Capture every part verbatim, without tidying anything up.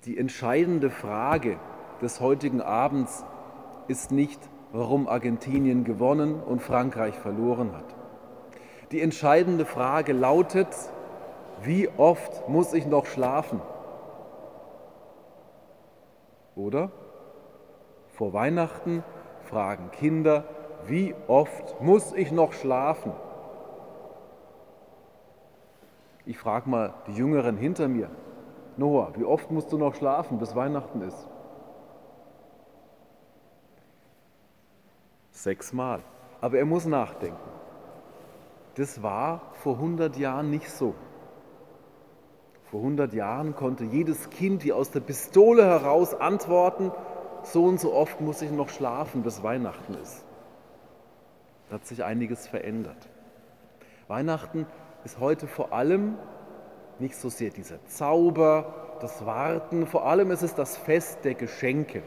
Die entscheidende Frage des heutigen Abends ist nicht, warum Argentinien gewonnen und Frankreich verloren hat. Die entscheidende Frage lautet, wie oft muss ich noch schlafen? Oder? Vor Weihnachten fragen Kinder, wie oft muss ich noch schlafen? Ich frage mal die Jüngeren hinter mir. Noah, wie oft musst du noch schlafen, bis Weihnachten ist? Sechsmal. Aber er muss nachdenken. Das war vor hundert Jahren nicht so. Vor hundert Jahren konnte jedes Kind wie aus der Pistole heraus antworten, so und so oft muss ich noch schlafen, bis Weihnachten ist. Da hat sich einiges verändert. Weihnachten ist heute vor allem nicht so sehr dieser Zauber, das Warten, vor allem ist es das Fest der Geschenke.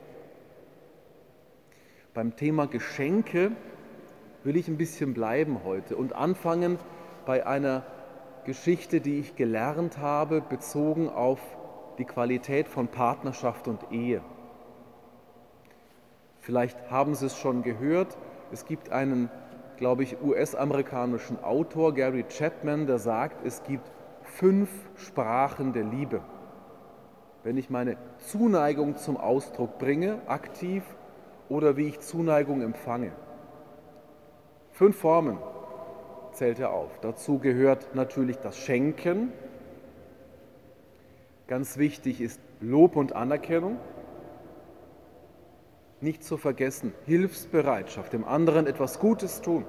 Beim Thema Geschenke will ich ein bisschen bleiben heute und anfangen bei einer Geschichte, die ich gelernt habe, bezogen auf die Qualität von Partnerschaft und Ehe. Vielleicht haben Sie es schon gehört, es gibt einen, glaube ich, U S-amerikanischen Autor, Gary Chapman, der sagt, es gibt fünf Sprachen der Liebe. Wenn ich meine Zuneigung zum Ausdruck bringe, aktiv, oder wie ich Zuneigung empfange. Fünf Formen zählt er auf. Dazu gehört natürlich das Schenken. Ganz wichtig ist Lob und Anerkennung. Nicht zu vergessen, Hilfsbereitschaft, dem anderen etwas Gutes tun.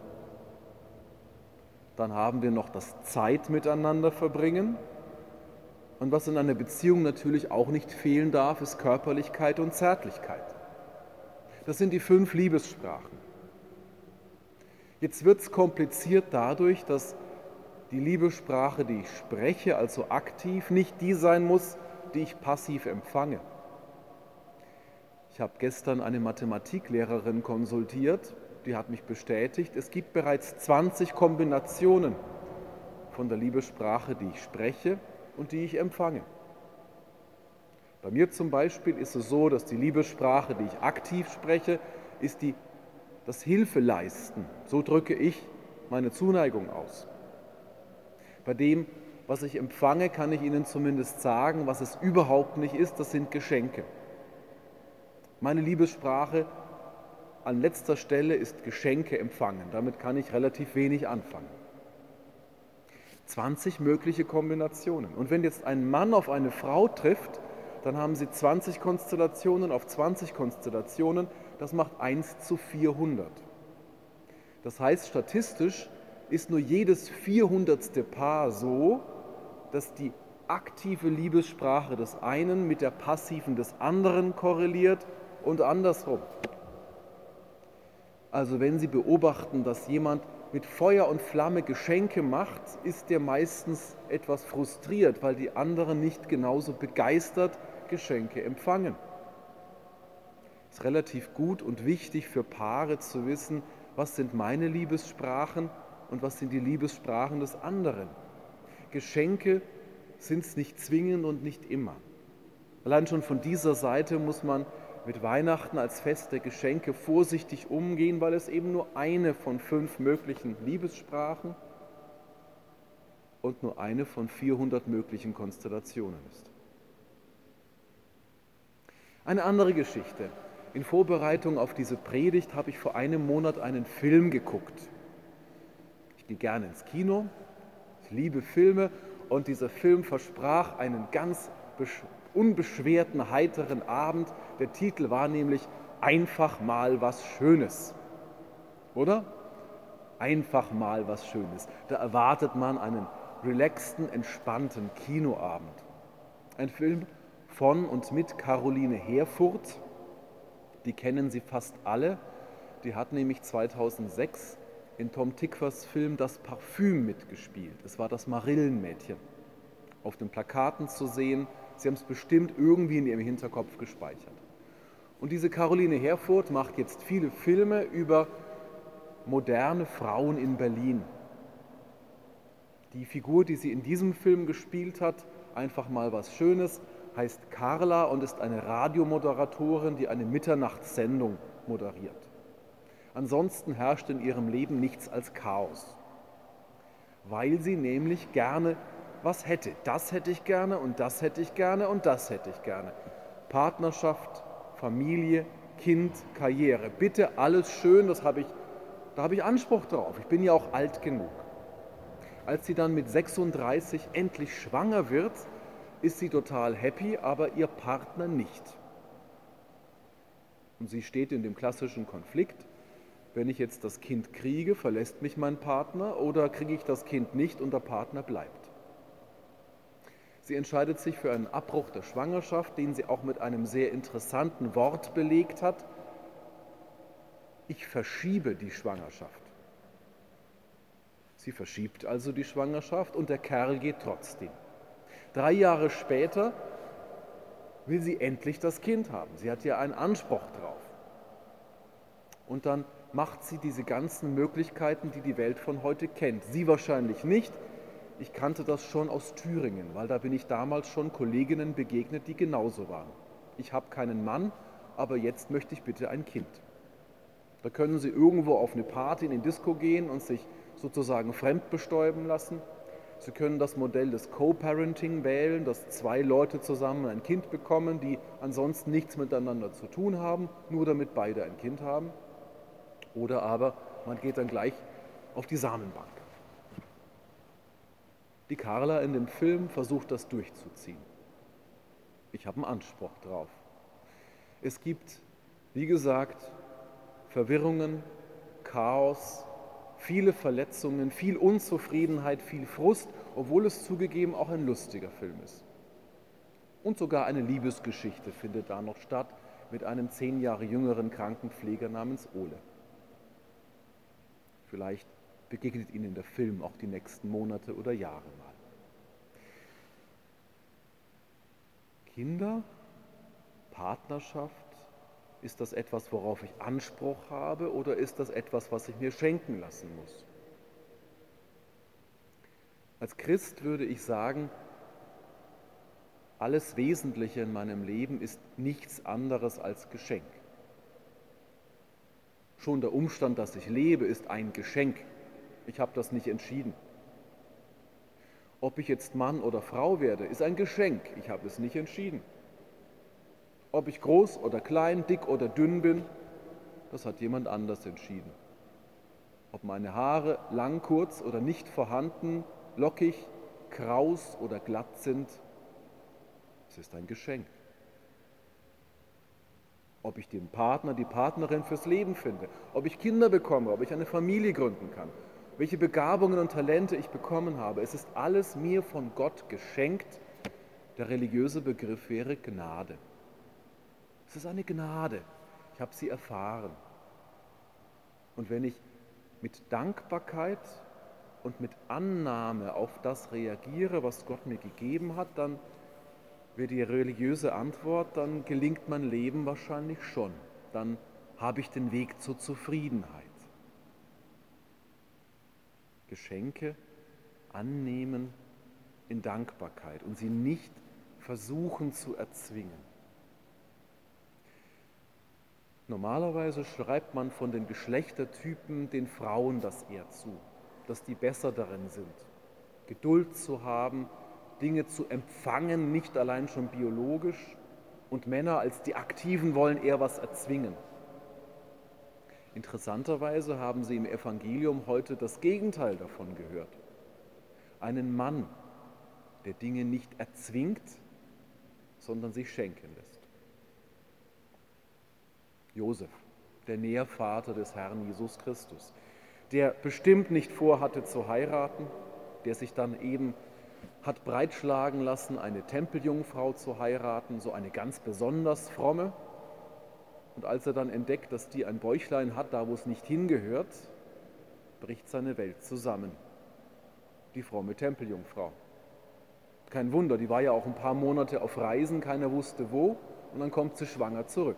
Dann haben wir noch das Zeit miteinander verbringen. Und was in einer Beziehung natürlich auch nicht fehlen darf, ist Körperlichkeit und Zärtlichkeit. Das sind die fünf Liebessprachen. Jetzt wird es kompliziert dadurch, dass die Liebessprache, die ich spreche, also aktiv, nicht die sein muss, die ich passiv empfange. Ich habe gestern eine Mathematiklehrerin konsultiert, die hat mich bestätigt, es gibt bereits zwanzig Kombinationen von der Liebessprache, die ich spreche und die ich empfange. Bei mir zum Beispiel ist es so, dass die Liebessprache, die ich aktiv spreche, ist die, das Hilfeleisten. So drücke ich meine Zuneigung aus. Bei dem, was ich empfange, kann ich Ihnen zumindest sagen, was es überhaupt nicht ist, das sind Geschenke. Meine Liebessprache an letzter Stelle ist Geschenke empfangen. Damit kann ich relativ wenig anfangen. zwanzig mögliche Kombinationen. Und wenn jetzt ein Mann auf eine Frau trifft, dann haben Sie zwanzig Konstellationen auf zwanzig Konstellationen. Das macht eins zu vierhundert. Das heißt, statistisch ist nur jedes vierhundertste Paar so, dass die aktive Liebessprache des einen mit der passiven des anderen korreliert und andersrum. Also wenn Sie beobachten, dass jemand mit Feuer und Flamme Geschenke macht, ist der meistens etwas frustriert, weil die anderen nicht genauso begeistert Geschenke empfangen. Es ist relativ gut und wichtig für Paare zu wissen, was sind meine Liebessprachen und was sind die Liebessprachen des anderen. Geschenke sind es nicht zwingend und nicht immer. Allein schon von dieser Seite muss man mit Weihnachten als Fest der Geschenke vorsichtig umgehen, weil es eben nur eine von fünf möglichen Liebessprachen und nur eine von vierhundert möglichen Konstellationen ist. Eine andere Geschichte. In Vorbereitung auf diese Predigt habe ich vor einem Monat einen Film geguckt. Ich gehe gerne ins Kino, ich liebe Filme und dieser Film versprach einen ganz unbeschwerten, heiteren Abend. Der Titel war nämlich Einfach mal was Schönes. Oder? Einfach mal was Schönes. Da erwartet man einen relaxten, entspannten Kinoabend. Ein Film von und mit Caroline Herfurth. Die kennen Sie fast alle. Die hat nämlich zweitausendsechs in Tom Tikwers Film Das Parfüm mitgespielt. Es war das Marillenmädchen. Auf den Plakaten zu sehen. Sie haben es bestimmt irgendwie in Ihrem Hinterkopf gespeichert. Und diese Caroline Herfurth macht jetzt viele Filme über moderne Frauen in Berlin. Die Figur, die sie in diesem Film gespielt hat, einfach mal was Schönes, heißt Carla und ist eine Radiomoderatorin, die eine Mitternachtssendung moderiert. Ansonsten herrscht in ihrem Leben nichts als Chaos, weil sie nämlich gerne was hätte. Das hätte ich gerne und das hätte ich gerne und das hätte ich gerne. Partnerschaft, Familie, Kind, Karriere. Bitte alles schön, das habe ich, da habe ich Anspruch drauf. Ich bin ja auch alt genug. Als sie dann mit sechsunddreißig endlich schwanger wird, ist sie total happy, aber ihr Partner nicht. Und sie steht in dem klassischen Konflikt: Wenn ich jetzt das Kind kriege, verlässt mich mein Partner, oder kriege ich das Kind nicht und der Partner bleibt. Sie entscheidet sich für einen Abbruch der Schwangerschaft, den sie auch mit einem sehr interessanten Wort belegt hat: Ich verschiebe die Schwangerschaft. Sie verschiebt also die Schwangerschaft und der Kerl geht trotzdem. Drei Jahre später will sie endlich das Kind haben. Sie hat ja einen Anspruch drauf. Und dann macht sie diese ganzen Möglichkeiten, die die Welt von heute kennt. Sie wahrscheinlich nicht. Ich kannte das schon aus Thüringen, weil da bin ich damals schon Kolleginnen begegnet, die genauso waren. Ich habe keinen Mann, aber jetzt möchte ich bitte ein Kind. Da können Sie irgendwo auf eine Party in den Disco gehen und sich sozusagen fremdbestäuben lassen. Sie können das Modell des Co-Parenting wählen, dass zwei Leute zusammen ein Kind bekommen, die ansonsten nichts miteinander zu tun haben, nur damit beide ein Kind haben. Oder aber man geht dann gleich auf die Samenbank. Die Carla in dem Film versucht das durchzuziehen. Ich habe einen Anspruch drauf. Es gibt, wie gesagt, Verwirrungen, Chaos, viele Verletzungen, viel Unzufriedenheit, viel Frust, obwohl es zugegeben auch ein lustiger Film ist. Und sogar eine Liebesgeschichte findet da noch statt mit einem zehn Jahre jüngeren Krankenpfleger namens Ole. Vielleicht begegnet Ihnen der Film auch die nächsten Monate oder Jahre mal. Kinder, Partnerschaft, ist das etwas, worauf ich Anspruch habe, oder ist das etwas, was ich mir schenken lassen muss? Als Christ würde ich sagen, alles Wesentliche in meinem Leben ist nichts anderes als Geschenk. Schon der Umstand, dass ich lebe, ist ein Geschenk. Ich habe das nicht entschieden. Ob ich jetzt Mann oder Frau werde, ist ein Geschenk. Ich habe es nicht entschieden. Ob ich groß oder klein, dick oder dünn bin, das hat jemand anders entschieden. Ob meine Haare lang, kurz oder nicht vorhanden, lockig, kraus oder glatt sind, es ist ein Geschenk. Ob ich den Partner, die Partnerin fürs Leben finde, ob ich Kinder bekomme, ob ich eine Familie gründen kann, welche Begabungen und Talente ich bekommen habe, es ist alles mir von Gott geschenkt. Der religiöse Begriff wäre Gnade. Es ist eine Gnade. Ich habe sie erfahren. Und wenn ich mit Dankbarkeit und mit Annahme auf das reagiere, was Gott mir gegeben hat, dann wäre die religiöse Antwort, dann gelingt mein Leben wahrscheinlich schon. Dann habe ich den Weg zur Zufriedenheit. Geschenke annehmen in Dankbarkeit und sie nicht versuchen zu erzwingen. Normalerweise schreibt man von den Geschlechtertypen den Frauen das eher zu, dass die besser darin sind, Geduld zu haben, Dinge zu empfangen, nicht allein schon biologisch, und Männer als die Aktiven wollen eher was erzwingen. Interessanterweise haben Sie im Evangelium heute das Gegenteil davon gehört. Einen Mann, der Dinge nicht erzwingt, sondern sich schenken lässt. Josef, der Nährvater des Herrn Jesus Christus, der bestimmt nicht vorhatte zu heiraten, der sich dann eben hat breitschlagen lassen, eine Tempeljungfrau zu heiraten, so eine ganz besonders fromme. Und als er dann entdeckt, dass die ein Bäuchlein hat, da wo es nicht hingehört, bricht seine Welt zusammen. Die fromme Tempeljungfrau. Kein Wunder, die war ja auch ein paar Monate auf Reisen, keiner wusste wo, und dann kommt sie schwanger zurück.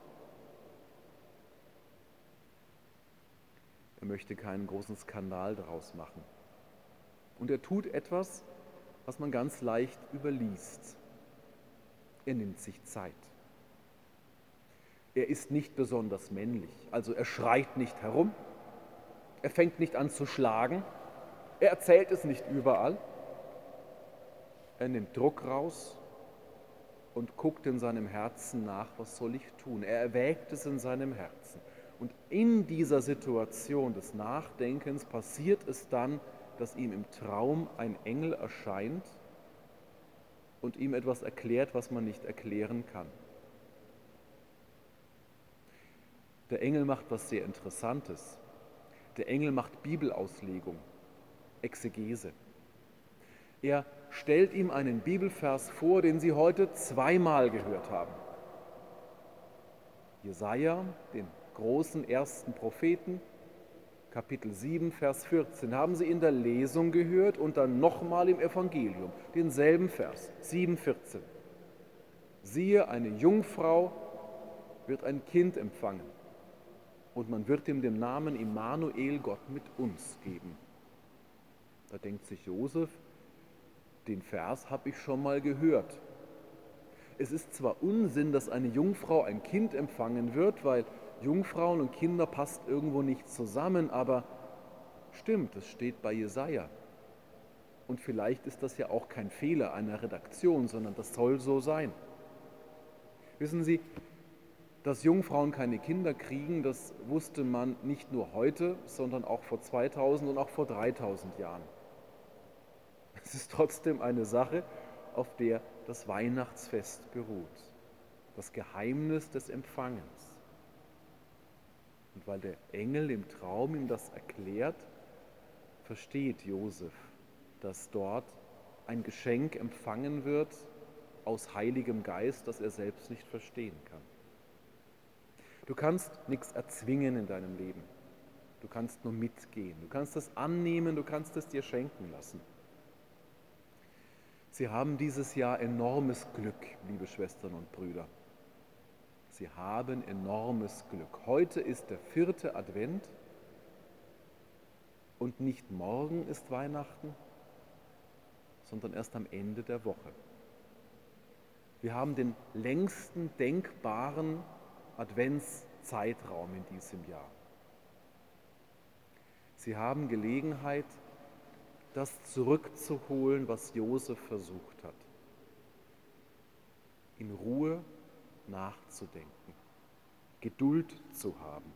Er möchte keinen großen Skandal daraus machen. Und er tut etwas, was man ganz leicht überliest. Er nimmt sich Zeit. Er ist nicht besonders männlich, also er schreit nicht herum, er fängt nicht an zu schlagen, er erzählt es nicht überall. Er nimmt Druck raus und guckt in seinem Herzen nach, was soll ich tun? Er erwägt es in seinem Herzen. Und in dieser Situation des Nachdenkens passiert es dann, dass ihm im Traum ein Engel erscheint und ihm etwas erklärt, was man nicht erklären kann. Der Engel macht was sehr Interessantes. Der Engel macht Bibelauslegung, Exegese. Er stellt ihm einen Bibelvers vor, den Sie heute zweimal gehört haben. Jesaja, den großen ersten Propheten, Kapitel sieben, Vers vierzehn, haben Sie in der Lesung gehört und dann nochmal im Evangelium, denselben Vers, sieben, vierzehn. Siehe, eine Jungfrau wird ein Kind empfangen und man wird ihm den Namen Immanuel, Gott mit uns, geben. Da denkt sich Josef, den Vers habe ich schon mal gehört. Es ist zwar Unsinn, dass eine Jungfrau ein Kind empfangen wird, weil Jungfrauen und Kinder passt irgendwo nicht zusammen, aber stimmt, es steht bei Jesaja. Und vielleicht ist das ja auch kein Fehler einer Redaktion, sondern das soll so sein. Wissen Sie, dass Jungfrauen keine Kinder kriegen, das wusste man nicht nur heute, sondern auch vor zweitausend und auch vor dreitausend Jahren. Es ist trotzdem eine Sache, auf der das Weihnachtsfest beruht. Das Geheimnis des Empfangens. Und weil der Engel im Traum ihm das erklärt, versteht Josef, dass dort ein Geschenk empfangen wird aus Heiligem Geist, das er selbst nicht verstehen kann. Du kannst nichts erzwingen in deinem Leben. Du kannst nur mitgehen. Du kannst es annehmen, du kannst es dir schenken lassen. Sie haben dieses Jahr enormes Glück, liebe Schwestern und Brüder. Sie haben enormes Glück. Heute ist der vierte Advent und nicht morgen ist Weihnachten, sondern erst am Ende der Woche. Wir haben den längsten denkbaren Adventszeitraum in diesem Jahr. Sie haben Gelegenheit, das zurückzuholen, was Josef versucht hat. In Ruhe nachzudenken, Geduld zu haben.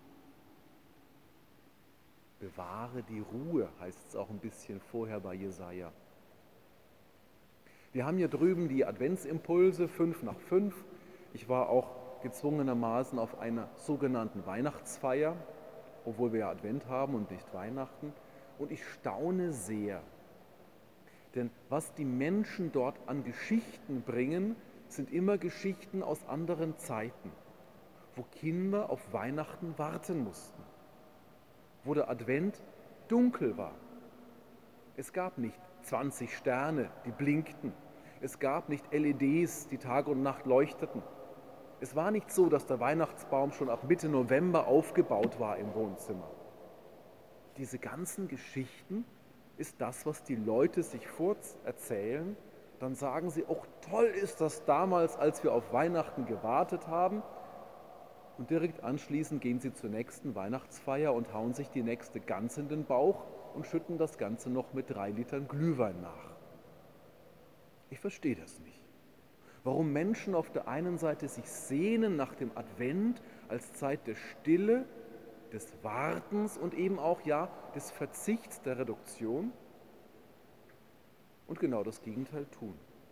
Bewahre die Ruhe, heißt es auch ein bisschen vorher bei Jesaja. Wir haben hier drüben die Adventsimpulse, fünf nach fünf. Ich war auch gezwungenermaßen auf einer sogenannten Weihnachtsfeier, obwohl wir ja Advent haben und nicht Weihnachten. Und ich staune sehr, denn was die Menschen dort an Geschichten bringen, sind immer Geschichten aus anderen Zeiten, wo Kinder auf Weihnachten warten mussten, wo der Advent dunkel war. Es gab nicht zwanzig Sterne, die blinkten. Es gab nicht L E Ds, die Tag und Nacht leuchteten. Es war nicht so, dass der Weihnachtsbaum schon ab Mitte November aufgebaut war im Wohnzimmer. Diese ganzen Geschichten ist das, was die Leute sich erzählen. Dann sagen sie, auch toll ist das damals, als wir auf Weihnachten gewartet haben. Und direkt anschließend gehen sie zur nächsten Weihnachtsfeier und hauen sich die nächste Gans in den Bauch und schütten das Ganze noch mit drei Litern Glühwein nach. Ich verstehe das nicht. Warum Menschen auf der einen Seite sich sehnen nach dem Advent als Zeit der Stille, des Wartens und eben auch ja des Verzichts, der Reduktion und genau das Gegenteil tun.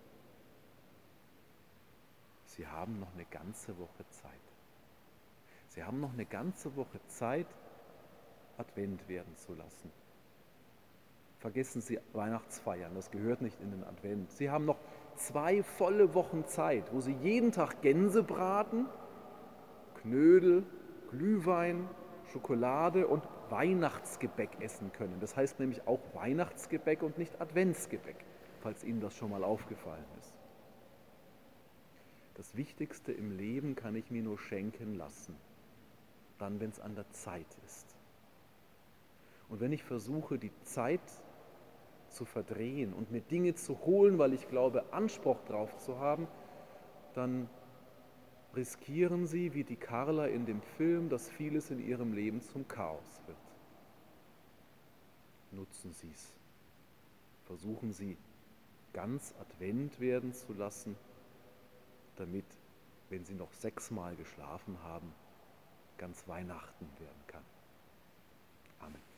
Sie haben noch eine ganze Woche Zeit. Sie haben noch eine ganze Woche Zeit, Advent werden zu lassen. Vergessen Sie Weihnachtsfeiern, das gehört nicht in den Advent. Sie haben noch zwei volle Wochen Zeit, wo Sie jeden Tag Gänse braten, Knödel, Glühwein, Schokolade und Weihnachtsgebäck essen können. Das heißt nämlich auch Weihnachtsgebäck und nicht Adventsgebäck, falls Ihnen das schon mal aufgefallen ist. Das Wichtigste im Leben kann ich mir nur schenken lassen, dann, wenn es an der Zeit ist. Und wenn ich versuche, die Zeit zu verdrehen und mir Dinge zu holen, weil ich glaube, Anspruch drauf zu haben, dann riskieren Sie, wie die Carla in dem Film, dass vieles in Ihrem Leben zum Chaos wird. Nutzen Sie es. Versuchen Sie, ganz Advent werden zu lassen, damit, wenn Sie noch sechsmal geschlafen haben, ganz Weihnachten werden kann. Amen.